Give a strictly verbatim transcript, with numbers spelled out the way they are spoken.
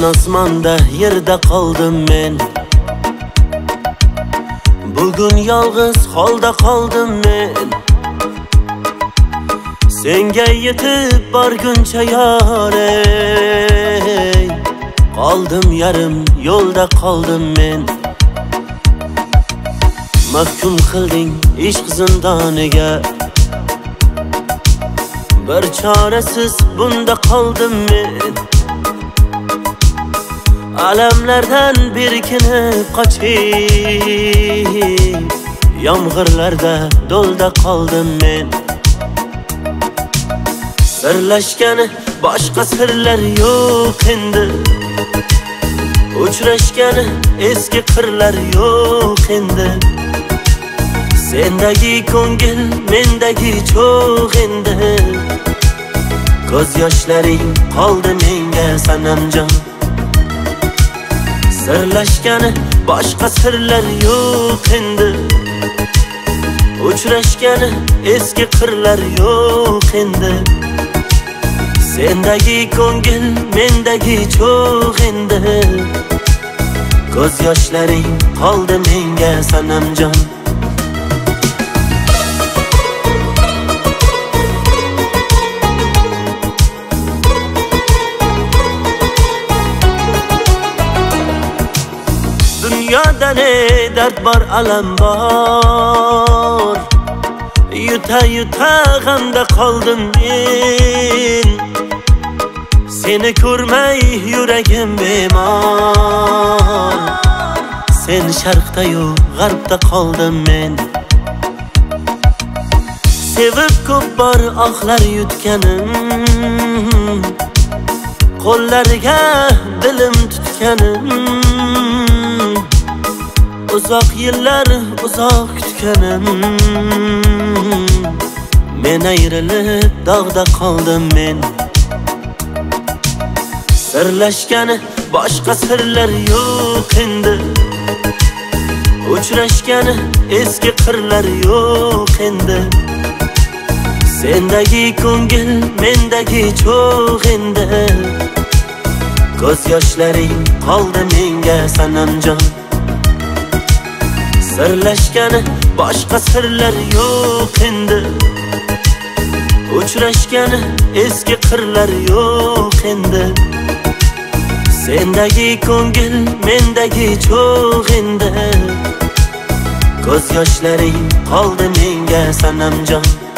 osmonda yerda qoldim men. Bugun yolg'iz holda qoldim men. Senga yetib borguncha yorey, qoldim yarim yo'lda qoldim men. Mahkum qilding ishq zindoniga, bir chorasiz bunda qoldim men. Alamlardan berkinib qochib, yomg'irlarda do'lda qoldim men. Sirlashgani boshqa sirlar yo'q endi, uchrashgani eski qirlar yo'q endi. Sendagi ko'ngil mendagi cho'g' endi, ko'z yoshlaring qoldi menga sanamjon. Sirlashgani boshqa sirlar yo'q endi, uchrashgani eski qirlar yo'q endi. Sendagi ko'ngil mendagi cho'g' endi, ko'z yoshlaring qoldi menga sanamjon. Dunyoda ne dard bor, alam bor, yuta yuta g'amda qoldim men. Seni ko'rmay yuragim bemor, sen sharqda yu g'arbda qoldim men. Sevib ko'p bor oqlar yutganim, qo'llariga dilim tutganim. Uzoq yillar uzoq kutganim, men ayrilib dog'da qoldim men. Sirlashgani boshqa sirlar yo'q endi, uchrashgani eski qirlar yo'q endi. Sendagi ko'ngil mendagi cho'g' endi, ko'z yoshlaring qoldi menga sanamjon. Sirlashgani boshqa sirlar yo'q endi, uchrashgani eski qirlar yo'q endi. Sendagi ko'ngil mendagi cho'g' endi, ko'z yoshlaring qoldi menga sanamjon.